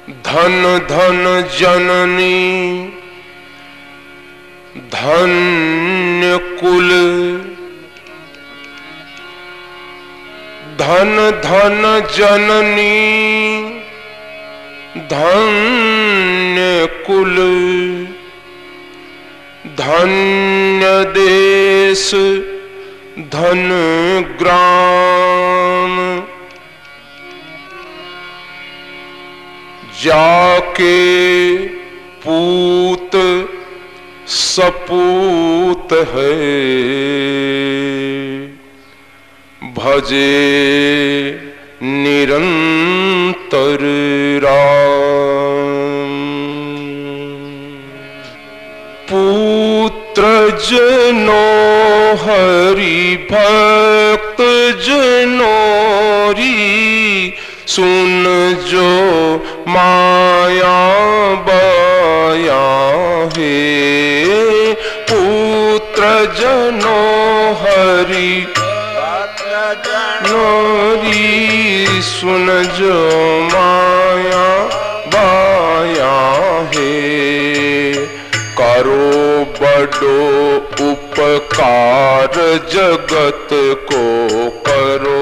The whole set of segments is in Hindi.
धन धन जननी धन्य कुल, धन धन जननी धन्य कुल, धन्य देश धन ग्राम, जाके पूत सपूत है, भजे निरंतर राम। पुत्र जनों हरि भक्त जनोरी, सुन जो माया बाया है। पुत्र जनों हरि नोरी, सुन जो माया बाया है। करो बड़ो उपकार जगत को, करो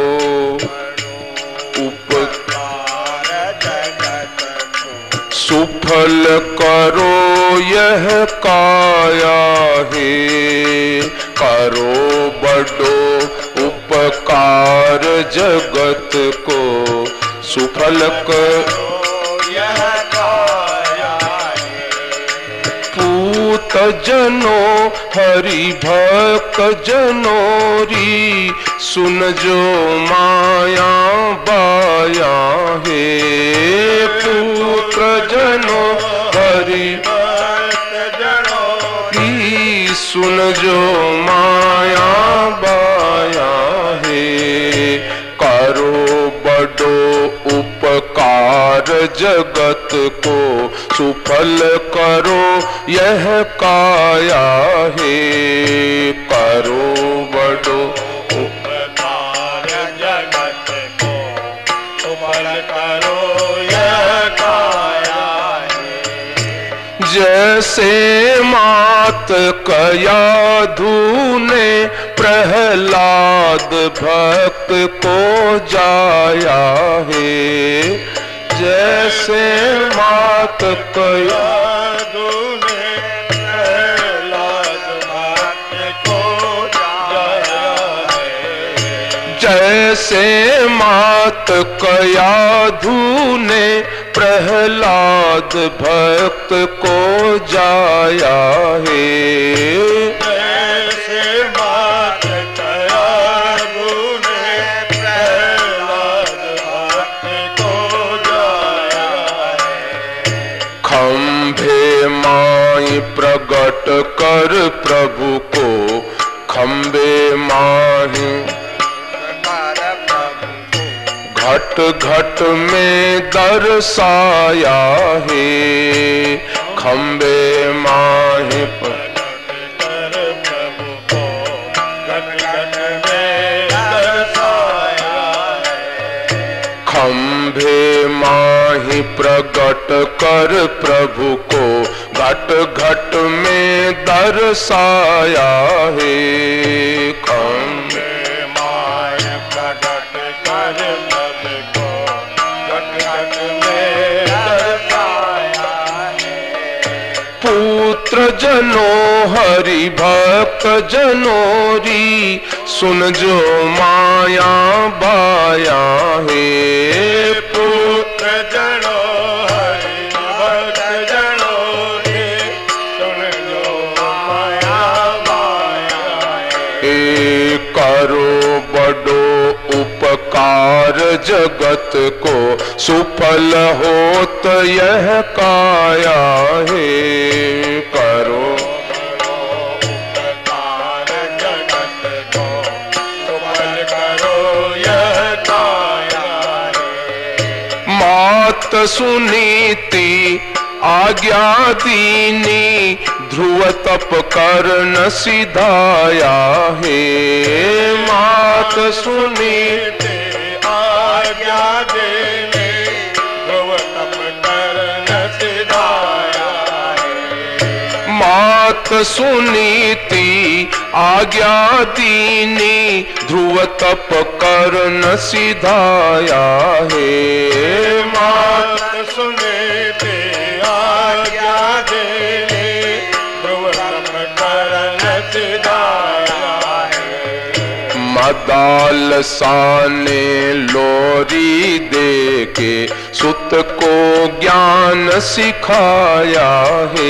उपकार जगत को, सुफल करो यह काया है। करो बड़ो उपकार जगत को, सुफल करो यह काया है। पूत जनों हरि भक्त जनोरी, सुन जो माया बाया है। पुत्र जनों हरि भक्त जनोरी, सुन जो माया बाया है। करो बड़ो उपकार जगत को, सुफल करो यह काया है। करो बड़ो उपकार जगत को, सुफल करो यह काया है। जैसे मात कयाधु ने प्रहलाद भक्त को जाया है। जैसे मात कयाधु ने प्रहलाद भक्त को जाया है। जैसे मात कयाधु ने प्रहलाद भक्त को जाया है। प्रगट कर प्रभु को, खंबे माही घट घट में दर्शाया है। खंबे माही प्रगट कर प्रभु को, घट घट में दर्शाया है। खंबे माही प्रगट कर प्रभु को, घट घट में दर्शाया है। खंबे माय प्रगट कर प्रभु को, घट घट में दर्शाया है। पुत्र जनों हरि भक्त जनोरी, सुन जो माया बाया है। पुत्र जनों करो बड़ो उपकार जगत को, सुफल होत यह काया है। करो उपकार जगत को, सुफल करो यह काया है। मात सुनीति आज्ञा दीनी, ध्रुव तप कर न सिधाया है। मात सुनीति आज्ञा देनी, ध्रुव तप कर मात सुनीति आज्ञा दीनी, ध्रुव तप करन सिधाया है। मात सुनीति आज्ञा दीनी, ध्रुव तप करन सिधाया है। मदालसा ने लोरी दे के सुत को ज्ञान सिखाया है।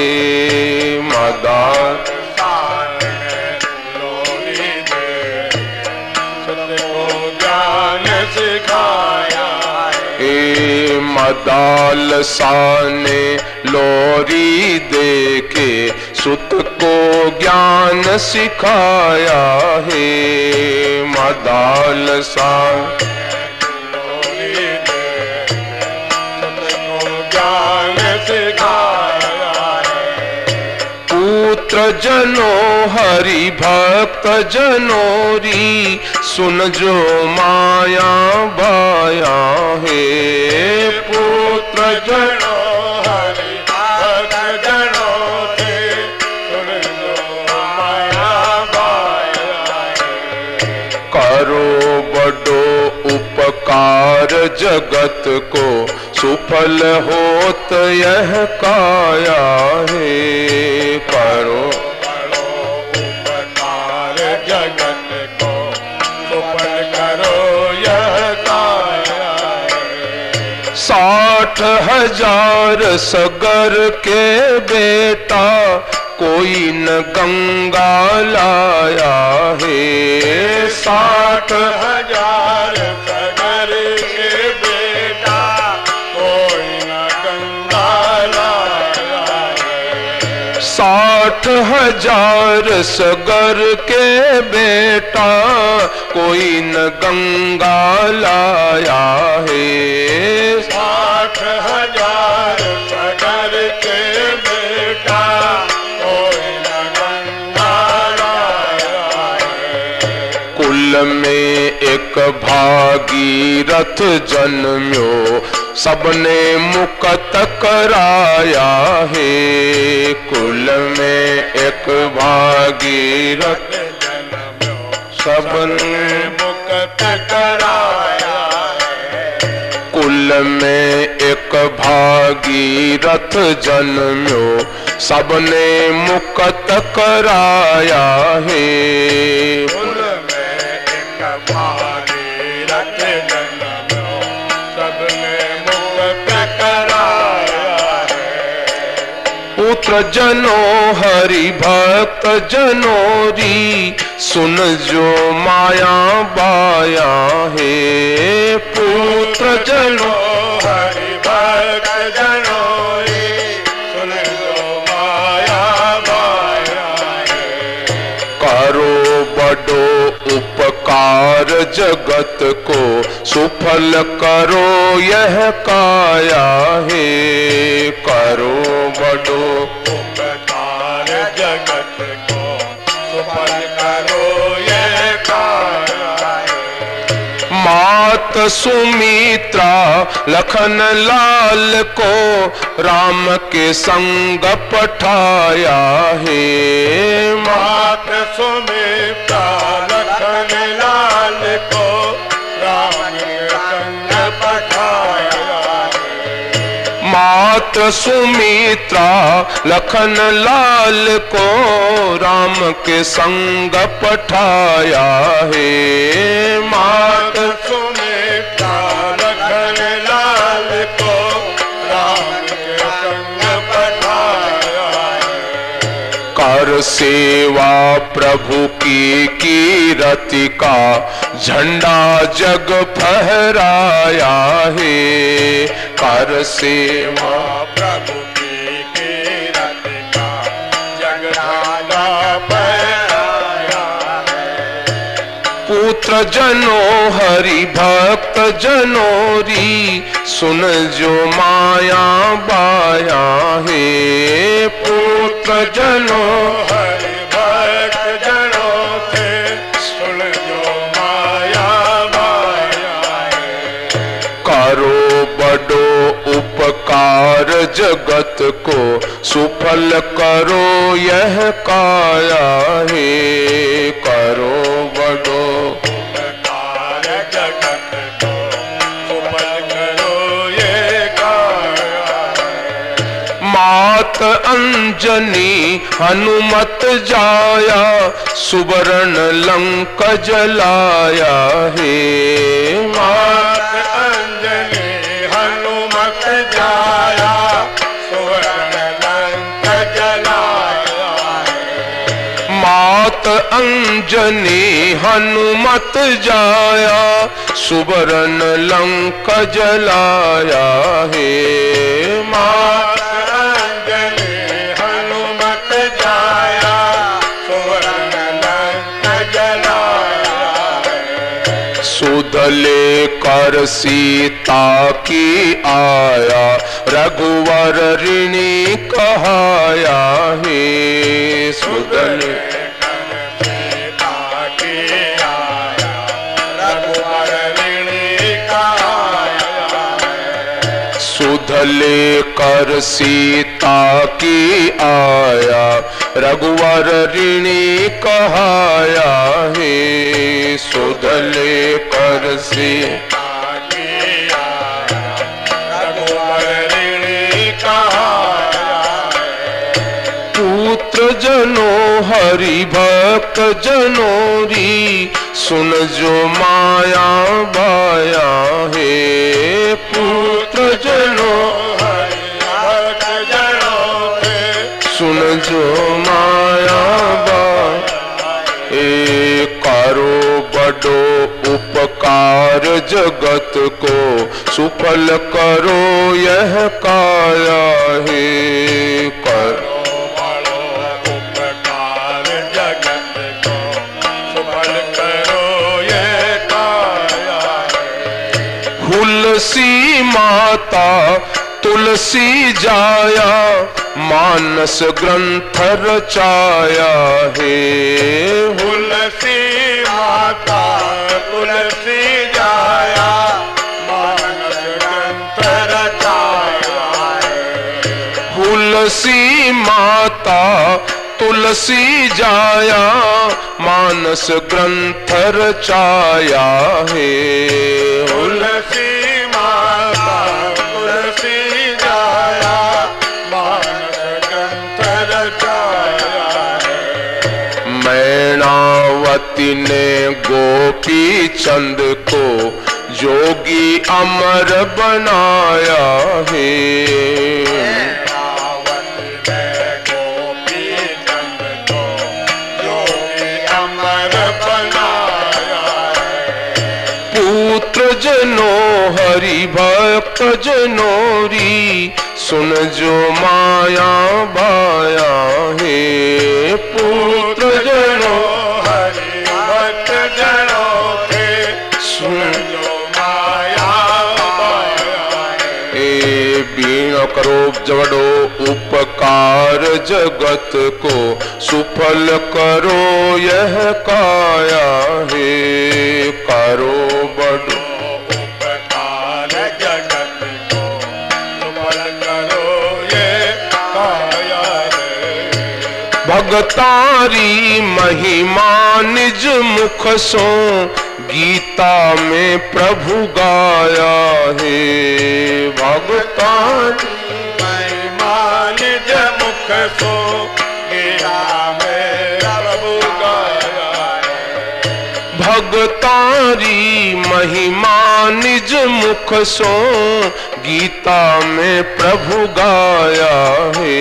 मदालसा ने लोरी दे सुत को ज्ञान सिखाया है। मदालसा ने लोरी दे के सुत को ज्ञान सिखाया है। मदालसा लोरी दे सुत को ज्ञान सिखाया है। पुत्र जनो हरि भक्त जनोरी, सुन जो माया बाया है। पुत्र जनो हरि भक्त जनोरी, सुन जो माया बाया है। करो बड़ो उपकार जगत को, सुफल होत यह काया है। करो बड़ो उपकार जगत को, सुफल करो यह काया है। 60,000 सगर के बेटा, कोई न गंगा लाया है। 60,000 सगर के बेटा, कोई न गंगा लाया है। 60,000 सगर के बेटा, कोई न गंगा लाया है। 60,000 सगर के बेटा, कोई न गंगा लाया है। कुल में एक भागीरथ जन्म्यो, सबने मुकत कराया है। कुल में एक भागीरथ जन्म्यो, सबने मुक्त कराया है। कुल में एक भागीरथ जन्म्यो, सबने मुकत कराया है। कुल में एक भागीरथ जन्म्यो, सबने मुक्त कराया है। पुत्र जनो हरि भक्त जनोरी, सुन जो माया बाया है। पुत्र जनो हरि भक्त जनोरी, सुन जो माया बाया है। करो बड़ो उपकार जगत को, सुफल करो यह काया है। करो बड़ो उपकार जगत को, सुफल करो यह काया है। मात सुमित्रा लखन लाल को, राम के संग पठाया है। मात सुमित्रा लखन लाल को, राम के संग पठाया है। मात सुमित्रा लखन लाल को, राम के संग पठाया है। मात सुमित्रा लखन लाल को, राम के संग पठाया है। कर सेवा प्रभु की कीरति का, झंडा जग फहराया है। कर सेवा प्रभु की कीरति का, जग झंडा फहराया है। पुत्र जनो हरि भक्त जनोरी, सुन जो माया बाया है। पुत्र जनो हरि भक्त जनों से, सुन जो माया बाया है। करो बड़ो उपकार जगत को सुफल करो यह काया है। करो बड़ो उपकार जगत को सुफल करो ये काया है। मात अंजनी हनुमत जाया सुवर्ण लंक जलाया है। मात अंजनी हनुमत जाया सुवर्ण लंक जलाया है। मात अंजनी हनुमत जाया सुवर्ण लंक जलाया है। मात अंजनी हनुमत जाया सुवर्ण लंक जलाया है। सुधले कर सीता की आया रघुवर ऋणी कहाया है। सुधले सीता की आया रघुवर ऋणी कहाया है। सुधले कर सीता की आया रघुवर ऋणी कहाया है। सुधले कर सीता की आया रघुवर ऋणी कहाया है। पुत्र जनो हरि भक्त जनोरी सुन जो माया बाया है। पुत्र जनो हरि भक्त जनों के सुन जो माया बाया ए करो बड़ो उपकार जगत को सुफल करो यह काया है। करो बड़ो उपकार जगत को सुफल करो ये काया है। हुलसी माता तुलसी जाया मानस ग्रंथ रचाया है। तुलसी माता तुलसी जाया मानस ग्रंथ रचाया है। तुलसी माता तुलसी जाया मानस ग्रंथ रचाया है। तुलसी माता तुलसी जाया मानस ग्रंथ रचाया है। मैनावती ने गोपी चंद को जोगी अमर बनाया है। पुत्र जनो हरि भक्त जनोरी सुन जो माया बाया है। पुत्र जनो हरि भक्त जनों के सुन जो माया बाया है। ए बीण करो जवड़ो उपकार जगत को सुफल करो यह काया है। करो बड़ो उपकार जगत को सुफल करो ये काया है। भगतारी महिमा निज मुख सो गीता में प्रभु गाया है। भगतारी महिमा निज मुख सो गीता में प्रभु गाया है। भगतारी महिमा निज मुख सो गीता में प्रभु गाया है।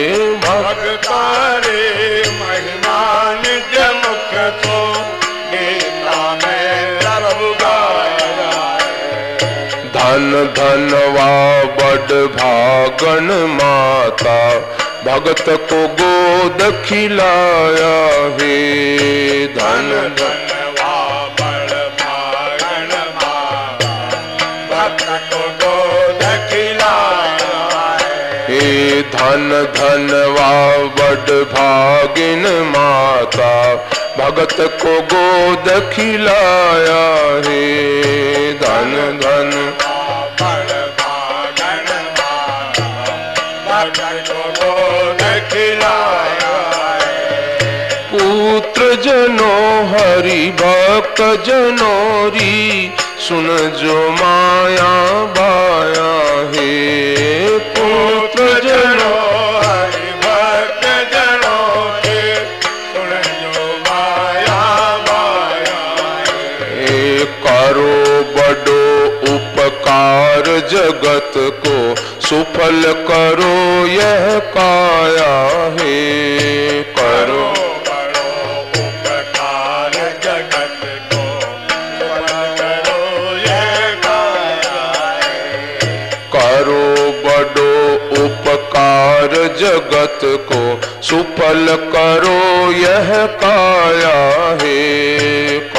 भगतारे महिमा निज मुख सो गीता में प्रभु गाया है। धन धनवा बड़ भागन माता भगत को गोद खिलाया है। धन धनवा बड़ भागन माता भक्त को गोद खिलाया है। हे धन धनवा बड़ भागिन माता भगत को गोद खिलाया है। धन धन बड़ भागन माता पुत्र जनों हरि भक्त जनोरी सुन जो माया बाया है। पुत्र जनों हरि भक्त जनों के सुन जो माया बाया है। करो बड़ो उपकार जगत को सुफल करो यह काया है। करो जगत को सुफल करो यह काया है।